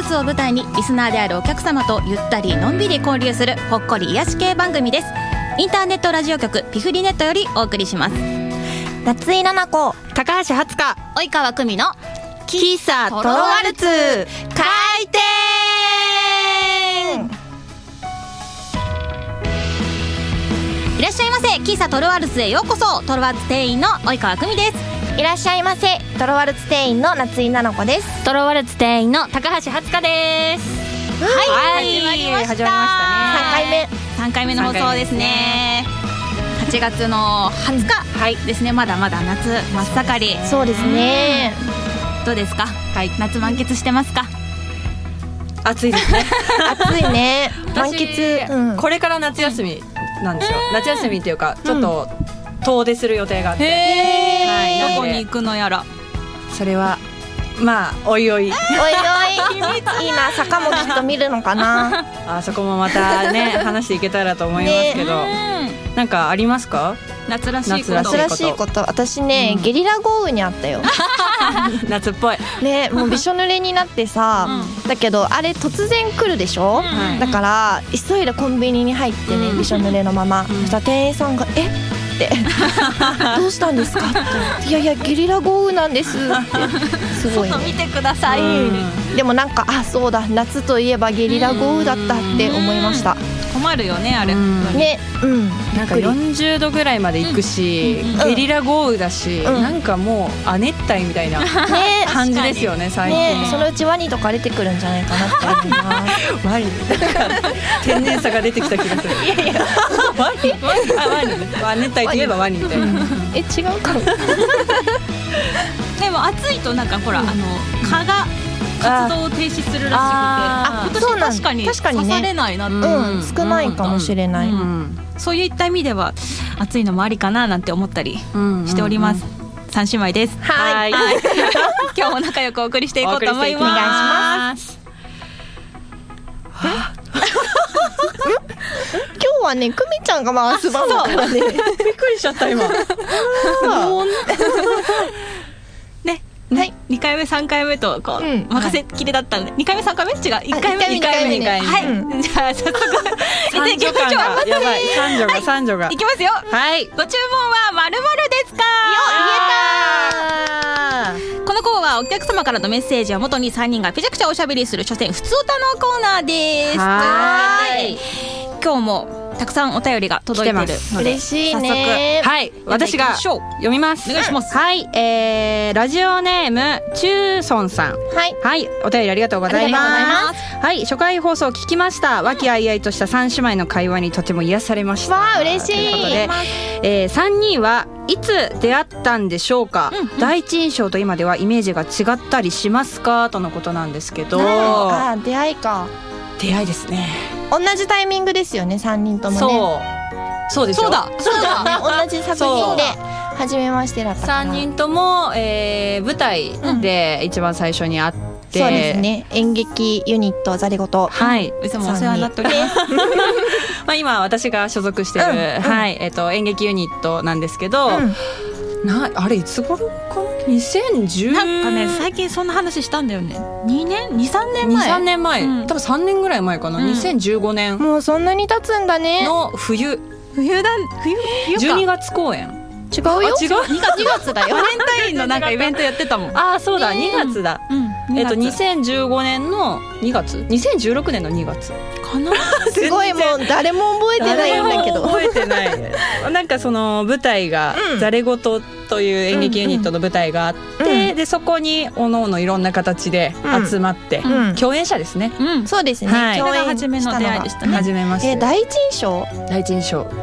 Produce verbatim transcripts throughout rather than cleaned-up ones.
ツを舞台にリスナーであるお客様とゆったりのんびり交流するほっこり癒し系番組です。インターネットラジオ局ピフリネットよりお送りします。 夏井菜々子、 高橋はつか、 及川久美の喫茶トロワルツ開店。 いらっしゃいませ。喫茶トロワルツへようこそ。トロワルツ店員の及川久美です。 いらっしゃいませ。トロワルツ店員の夏井菜々子です。 トロワルツ店員の高橋はつかです。 はい、始まりました。 始まりましたね。 さんかいめさんかいめの放送ですね。はちがつのはつか、はい、ですね。まだまだ夏真っ盛り。 そうですね。 どうですか、はい、夏満喫してますか？ 暑いですね暑いね満喫、 うん、これから夏休みなんですよ。夏休みっていうかちょっと遠出する予定があって、 へー、 はい、 どこに行くのやら。 それはまあおいおいおいおいいいな。坂もきっと見るのかなあそこもまたね話していけたらと思いますけど、ね、なんかありますか？ 夏らしいこと。 夏らしいこと。私ね、うん、ゲリラ豪雨にあったよ夏っぽいね。もうびしょ濡れになってさ、うん、だけどあれ突然来るでしょ、うん、だから急いでコンビニに入ってね、うん、びしょ濡れのまま、うん、そしたら店員さんがえってどうしたんですかっていやいやゲリラ豪雨なんですってすごい、ね、 外見てください、うん、 でもなんかあそうだ夏といえばゲリラ豪雨だったって思いました。 困るよねあれ、うん、 ね、うん、 なんかよんじゅうどぐらいまで行くし、うん、ゲリラ豪雨だし、うん、なんかもう亜熱帯みたいな、ね、感じですよね最近ね。そのうちワニとか出てくるんじゃないかなって思いますワニ天然さが出てきた気がするいやいやワニあワニ亜熱帯といえばワニみたいな、うん、 え違うかもでも暑いとなんかほら、うん、あの蚊が活動を停止するらしくて、あ今年確かに刺されないなって、 うん、少ないかもしれない、うんうん、 そういった意味では暑いのもありかななんて思ったりしております、うんうんうん、三姉妹です。 はい、はい、 今日も仲良くお送りしていこうと思います。お願いします。 今日はね、久美ちゃんが回す番だからねびっくりしちゃった今ね、はい、にかいめさんかいめとこう、うん、任せきりだったんで、にかいめさんかいめ違ういっかいめにかいめにはい、うん、じゃあ早速三女感がやばい。三女が三女がいきますよ。 はい、 ご注文は〇〇ですか？よ、言えた。このコーナーはお客様からのメッセージを元にさんにんがぺちゃくちゃおしゃべりする書店ふつおたのコーナーです。はい、今日もたくさんお便りが届いてるので嬉しいね。 はい、私が読みます。 お願いします。 はい、えー、ラジオネームチューソンさん、はい、はい、お便りありがとうございます。はい、初回放送聞きました。和気あいあいとした三姉妹の会話にとても癒されました。 わー嬉しい。ということで、 えー、さんにんはいつ出会ったんでしょうか、うんうん、第一印象と今ではイメージが違ったりしますかとのことなんですけど、 あ出会いか。 出会いですね。 同じタイミングですよね、さんにんともね。 そうそうですよ。 そうだそうだね同じ作品で初めましてだったからさんにんとも、えー、舞台で一番最初に会って、うんそうですね、演劇ユニットザレゴト、 はい、いつもお世話になっておりますまあ今私が所属してる、うんはいえー、と演劇ユニットなんですけど、うんなあれいつ頃かなにせんじゅうなんかね最近そんな話したんだよね。にねんにさんねんまえにさんねんまえ、うん、多分さんねんぐらい前かな、うん、にせんじゅうごねんもうそんなに経つんだねの冬冬だ冬冬かじゅうにがつ公演違うよ。 違うにがつだよバレンタインのなんかイベントやってたもん。 ああそうだ、ね、にがつだ、うん、えっとにせんじゅうごねんのにがつにせんじゅうろくねんのにがつかなすごいもう誰も覚えてないんだけど覚えてないなんかその舞台が、うん、ザレゴトという演劇ユニットの舞台があって、うん、でそこにおのおのいろんな形で集まって、うん、共演者ですね、 うん、そうですね、 はい、共演が初めの出会いでしたね。 初めまして、 えー、第一印象第一印象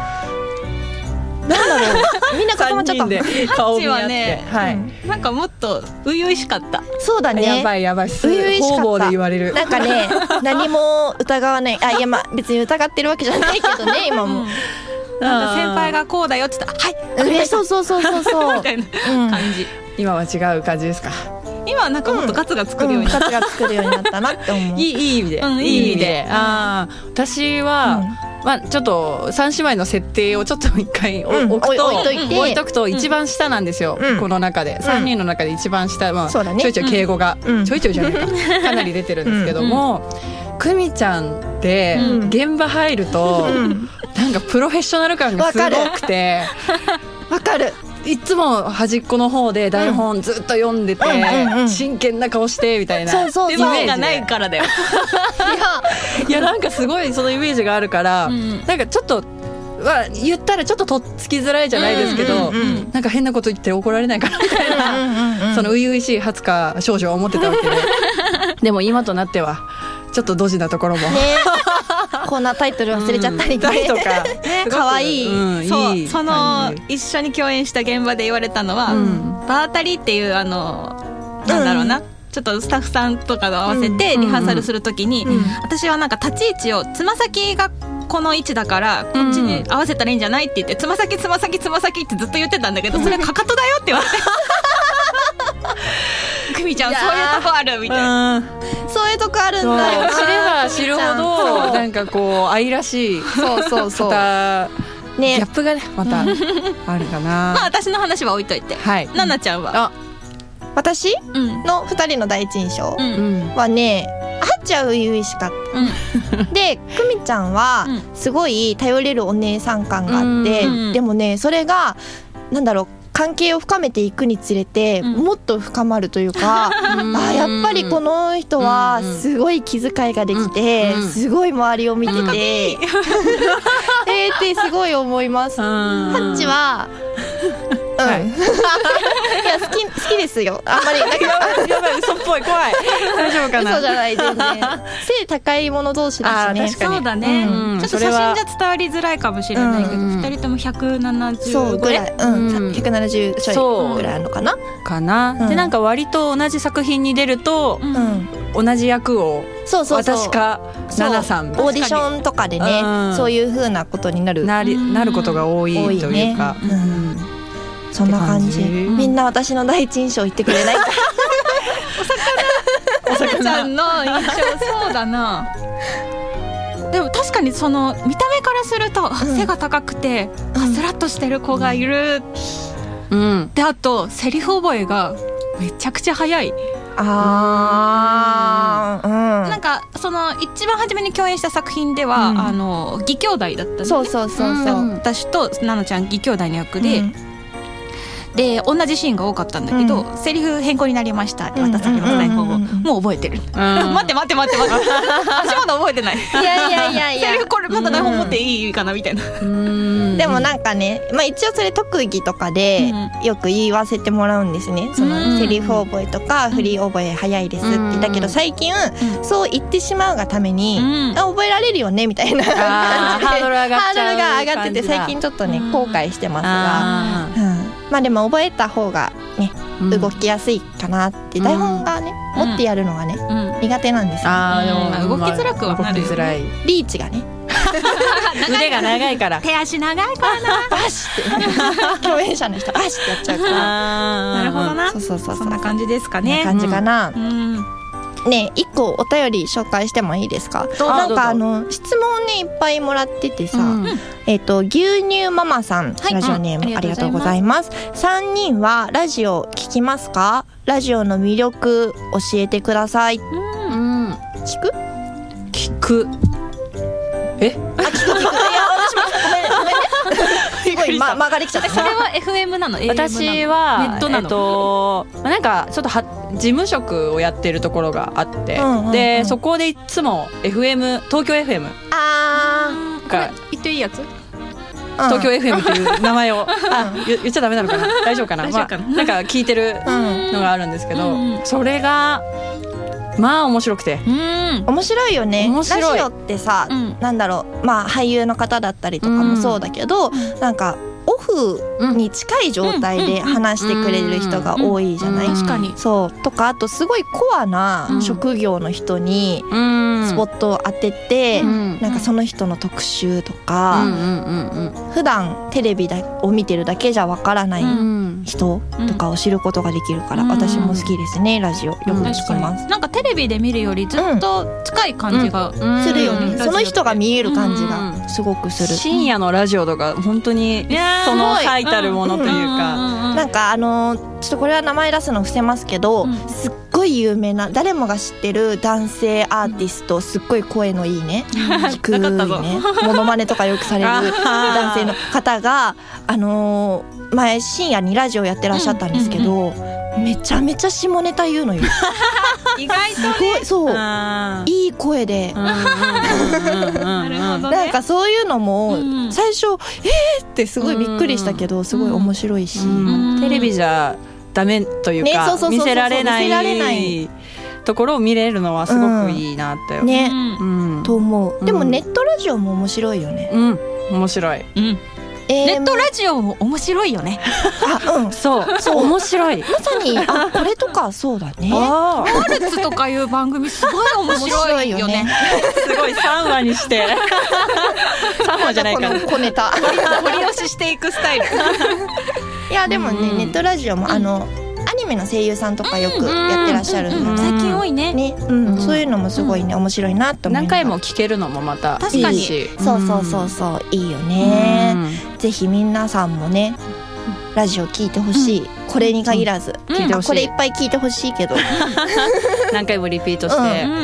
なんだろうみんな固まっちゃった。 さんにんで顔見合って、 ねはい、なんかもっと初々しかった。 そうだねやばいやばい初々しかった。 方々で言われるなんかね何も疑わないあいやまあ別に疑ってるわけじゃないけどね今も、うん、 なんか先輩がこうだよって言ったらはい、 えー、そうそうそうそうそうみたいな感じ、 うん、今は違う感じですか。 今はなんかもっとガツが作るようになった、 うんうん、ガツが作るようになったなって思ういい, いい意味で、 うん、 いい意味で、うん、あ私は、 まあ、ちょっと三姉妹の設定をちょっと一回置くと、 うん、置いといて置いとくと一番下なんですよ、うん、この中でさんにんの中で一番下、まあね、ちょいちょい敬語が、うん、ちょいちょいじゃないかかなり出てるんですけども、久美ちゃんって現場入ると、うん、なんかプロフェッショナル感がすごくてわかるいつも端っこの方で台本ずっと読んでて、うん、真剣な顔してみたいな、 そうそうそう、イメージがないからだよいや、いやなんかすごいそのイメージがあるから、うん、なんかちょっとは言ったらちょっととっつきづらいじゃないですけど、うんうんうん、なんか変なこと言って怒られないかなみたいなうんうん、うん、その初々しい初香少女は思ってたわけででも今となってはちょっとドジなところも、ね、 こんなタイトル忘れちゃったりとか、 ね、かわいい、 うん、そういいその一緒に共演した現場で言われたのは、うん、バータリっていうあのなんだろうな、うん、ちょっとスタッフさんとかと合わせてリハーサルするときに、うんうんうん、私はなんか立ち位置をつま先がこの位置だからこっちに合わせたらいいんじゃないって言って、つま先つま先つま先ってずっと言ってたんだけど、それかかとだよって言われて久美ちゃんそういうとこあるみたいな、 そういうとこあるんだよ、 知れば知るほどなんかこう愛らしいそうそうそうね、ギャップがねまたあるかなまあ私の話は置いといて、はい、ななちゃんは、あ私、うん、のふたりの第一印象はね、あっちゃう初々しかった、うん、で久美ちゃんはすごい頼れるお姉さん感があって、うん、でもねそれがなんだろう関係を深めていくにつれて、うん、もっと深まるというか、うん、あやっぱりこの人はすごい気遣いができて、うん、すごい周りを見てて、うん、えーってすごい思います。ハッチはうん、はい、いや好き好きですよ。あんまりなんかやばい嘘っぽい怖い大丈夫かな。 嘘じゃない全然背高い者同士だしね。 確かにそうだね、うん、ちょっと写真じゃ伝わりづらいかもしれないけど、うん、ふたりともひゃくななじゅうぐらい、 うんうん、ひゃくななじゅうちょいぐらいあるのかなかな、うん、でなんか割と同じ作品に出ると、うん、同じ役をそうそうそう私かナナさんオーディションとかでね、うん、そういう風なことになるなりなることが多いというか、 ね、うんそんな感じ、うん、みんな私の第一印象言ってくれないお魚お魚ちゃんの印象そうだなでも確かにその見た目からすると、うん、背が高くて、うん、スラッとしてる子がいる、うん、であとセリフ覚えがめちゃくちゃ早い。 あー、うん、 なんかその一番初めに共演した作品では、うん、あの義兄弟だったんで、ね、 そうそうそうそう、 うん、私とナナちゃん義兄弟の役で、うんで同じシーンが多かったんだけど、うん、セリフ変更になりましたって渡された台本をもう覚えてる、うん、待って待って待って待って私まだ覚えてない。いやいやいやいやセリフこれまだ台本持っていいかなみたいな、うん、 でもなんかね、まあ、一応それ特技とかでよく言わせてもらうんですね。そのセリフ覚えとか振り覚え早いですって。だけど最近そう言ってしまうがために、うん、あ覚えられるよねみたいな感じでハードル上がっちゃうハードルが上がってて最近ちょっとね後悔してますが、うんまあでも覚えた方がね、うん、動きやすいかなって、台本がね、うん、持ってやるのがね、うん、苦手なんですよ、ね、 あでも動きづらくはなるよ、ね、 リーチがね腕が長いから手足長いからなバシって共演者の人バシってやっちゃうからなるほどな、 そうそうそうそうそんな感じですかね。 そんな感じかな、うんうんね、一個お便り紹介してもいいですか。なんかあの質問ねいっぱいもらっててさ、うん、えっと牛乳ママさん、はい、ラジオネーム、うん、ありがとうございます。さんにんはラジオ聞きますか。ラジオの魅力教えてください。うん、聞く聞くえあ聞く聞くいや私もごめんごめんねすごい、ま、間ができちゃった。 それは エフエム なの エーエム なの私はネットなの、 えっと、なんかちょっとは事務職をやってるところがあって、うんうんうん、でそこでいつも エフエム 東京 エフエムあーが言っていいやつ、 東京 エフエム っていう名前を言, 言っちゃダメなのかな大丈夫かな、 大丈夫かな、 まあ、なんか聞いてるのがあるんですけど、うんうん、それがまあ面白くて、 うん、面白いよね。面白いラジオってさ、うん、なんだろう、まあ俳優の方だったりとかもそうだけど、うん、なんかオフに近い状態で話してくれる人が多いじゃない。 確かにそうとか、あとすごいコアな職業の人にスポットを当てて、うん、なんかその人の特集とか、うんうんうんうん、普段テレビを見てるだけじゃわからない人とかを知ることができるから、うん、私も好きですね。ラジオよく聞きます、うん、 なんかテレビで見るよりずっと近い感じが、 うん、するよね。その人が見える感じがすごくする。 深夜のラジオとか本当にその最たるものというか、 なんかあのちょっとこれは名前出すの伏せますけど、うん、すっごい有名な誰もが知ってる男性アーティスト、すっごい声のいいね、低いね、モノマネとかよくされる男性の方があのー、前深夜にラジオやってらっしゃったんですけど、うんうんうん、めちゃめちゃ下ネタ言うのよ。 意外とね、 すごいそういい声で、なんかそういうのも最初えーってすごいびっくりしたけど、すごい面白いし、 テレビじゃダメというか、ね、見せられないところを見れるのはすごくいいなって、 うん、ね、うん、と思う。でもネットラジオも面白いよね。 うん、面白い、うん、 えー、ネットラジオも面白いよね。 あ、うん、 そうそう、面白い。 まさにあこれとかそうだね。 ワルツとかいう番組すごい面白いよね。 すごいさんわにしてさんわじゃないかな、 小ネタ掘り押ししていくスタイル。 いやでもね、うん、ネットラジオもあの、うん、アニメの声優さんとかよくやってらっしゃるので、 うんうん、最近多いね、 ね、うん、そういうのもすごいね、面白いなと思います。 何回も聞けるのもまた確かにいい、そうそうそうそう、いいよね、うん、ぜひ皆さんもねラジオ聞いてほしい、うん、これに限らず、うん、聞いてほしい。これいっぱい聞いてほしいけど何回もリピートして、うんうん、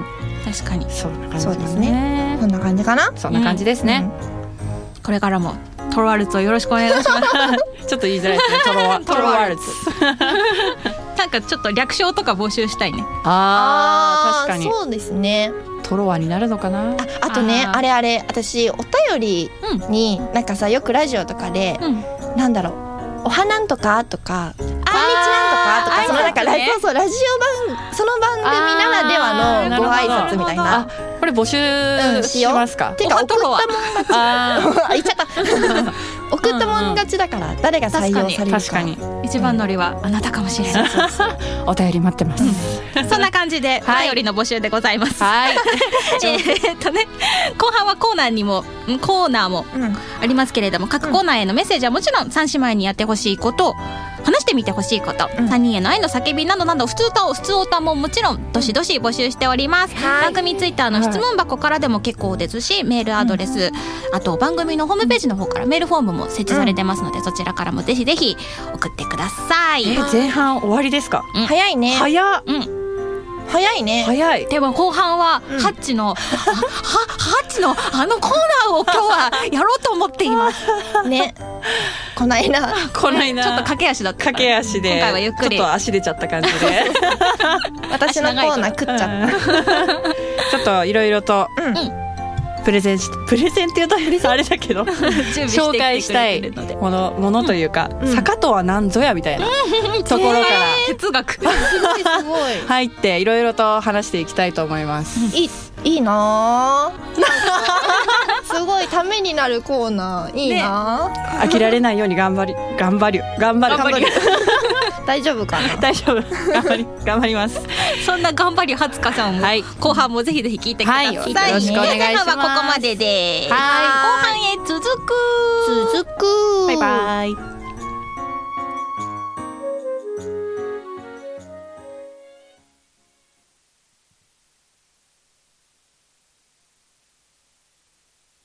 確かにそんな感じそうですね。そんな感じかな。 そんな感じですね、 うん、これからもトロワルツをよろしくお願いします。 ちょっと言いづらいですね。トロワ、トロワルツ。 なんかちょっと略称とか募集したいね。 ああ、確かに。そうですね。 トロワになるのかな。 あ、あとね、あ, あれあれ、私お便りに、うん、なんかさよくラジオとかで、うん、なんだろう、おはなんとかとか、こんにちなんとかとか、そのなんかラジオ、そうラジオ番その番組ならではのご挨拶みたいな。 これ募集しますか。 てか送ったもん勝ち。あ言っちゃった。送ったもん勝ちだから誰が採用されるか。 確かに一番乗りはあなたかもしれない。 お便り待ってます。 そんな感じでお便りの募集でございます。はい。えっとね、後半はコーナーにもコーナーもありますけれども、各コーナーへのメッセージはもちろん三姉妹にやってほしいこと、話してみてほしいこと、他人への愛の叫びなどなど、普通歌を普通歌ももちろんどしどし募集しております。番組ツイッターの質問箱からでも結構ですし、メールアドレス、あと番組のホームページの方からメールフォームも設置されてますので、そちらからもぜひぜひ送ってください。 え、前半終わりですか。 うん、早いね。 早っ、 うん、早いね。 早い。 でも後半は、うん、ハッチのはハッチのあのコーナーを今日はやろうと思っていますね。こないなこないなちょっと駆け足だったから、 駆け足で今回はゆっくりちょっと足出ちゃった感じで私のコーナー食っちゃったちょっといろいろと、うん、プレゼンしプレゼンっていうとあれだけど紹介したいものものというか、うん、坂とは何ぞやみたいなところから哲学すごいすごい入っていろいろと話していきたいと思います。 いいいいなすごいためになるコーナー。いいな、ね、 飽きられないように頑張り頑張る頑張る頑張る大丈夫かな。 大丈夫頑張り頑張ります。 そんな頑張りはつかさんも、はい、後半もぜひぜひ聞いてください、はい、よろしくお願いします。 前半はここまでです。はい、後半へ続く続くバイバイ。